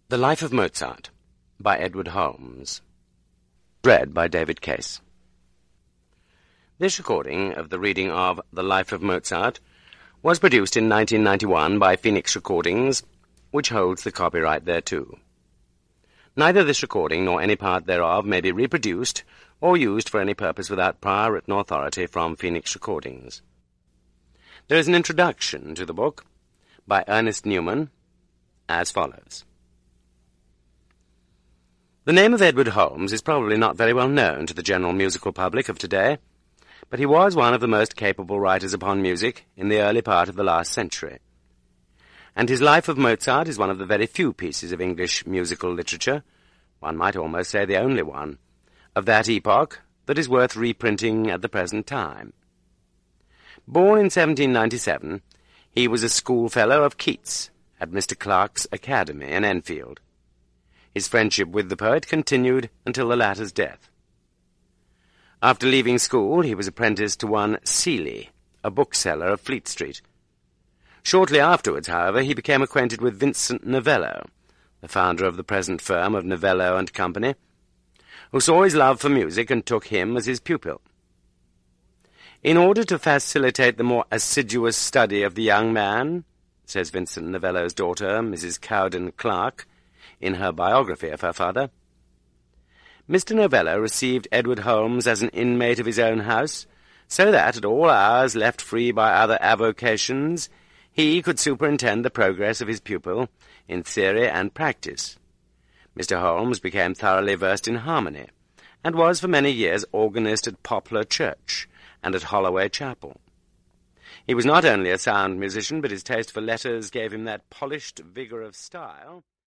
The Life of Mozart by Edward Holmes. Read by David Case. This recording of the reading of The Life of Mozart was produced in 1991 by Phoenix Recordings, which holds the copyright thereto. Neither this recording nor any part thereof may be reproduced or used for any purpose without prior written authority from Phoenix Recordings. There is an introduction to the book by Ernest Newman, as follows. The name of Edward Holmes is probably not very well known to the general musical public of today, but he was one of the most capable writers upon music in the early part of the last century. And his Life of Mozart is one of the very few pieces of English musical literature, one might almost say the only one, of that epoch that is worth reprinting at the present time. Born in 1797, he was a schoolfellow of Keats at Mr. Clarke's Academy in Enfield. His friendship with the poet continued until the latter's death. After leaving school, he was apprenticed to one Seeley, a bookseller of Fleet Street. Shortly afterwards, however, he became acquainted with Vincent Novello, the founder of the present firm of Novello and Company, who saw his love for music and took him as his pupil. In order to facilitate the more assiduous study of the young man, says Vincent Novello's daughter, Mrs. Cowden Clarke, in her biography of her father, Mr. Novello received Edward Holmes as an inmate of his own house, so that, at all hours left free by other avocations, he could superintend the progress of his pupil in theory and practice. Mr. Holmes became thoroughly versed in harmony, and was for many years organist at Poplar Church and at Holloway Chapel. He was not only a sound musician, but his taste for letters gave him that polished vigour of style